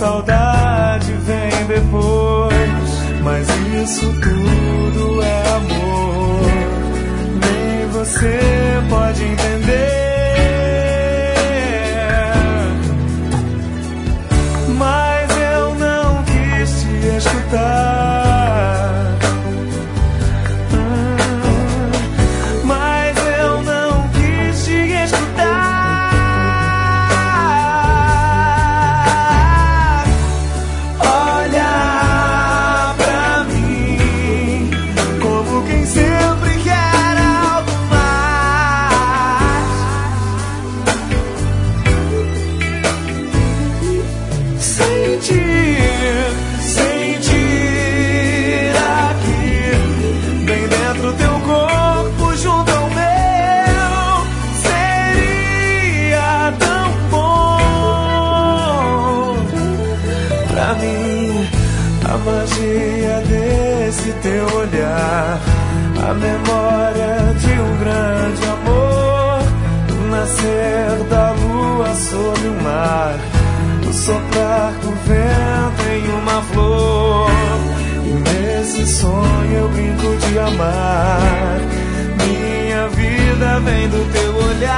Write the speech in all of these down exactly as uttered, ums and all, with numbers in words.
saudade vem depois, mas isso tudo é amor. Nem você pode entender. Mas eu não quis te escutar. Hum, mas eu não quis te escutar. Olha pra mim como quem sempre quer algo mais. Sentir, sentir aqui, bem dentro teu corpo junto ao meu, seria tão bom. Pra mim, a magia desse teu olhar, a memória de um grande amor, o nascer da lua sob o mar, o soprar do vento em uma flor. E nesse sonho eu brinco de amar. Minha vida vem do teu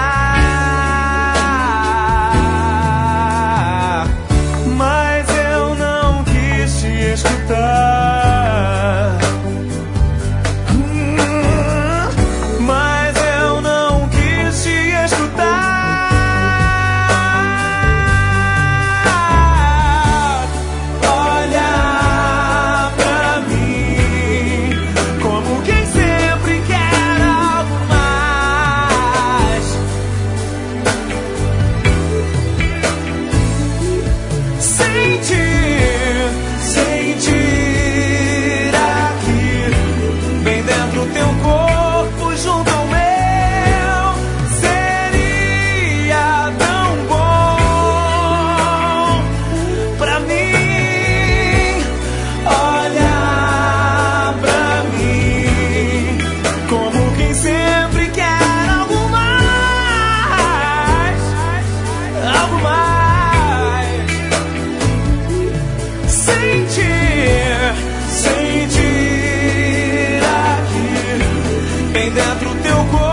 olhar. Mas eu não quis te escutar. Hum, Mas eu não quis te escutar. Olha pra mim como quem sempre quer algo mais. Sentir, sentir aqui, bem dentro teu corpo junto ao meu, seria tão bom pra mim. Olha pra mim como quem sempre quer algo mais, algo mais. Sentir, sentir aqui, bem dentro teu corpo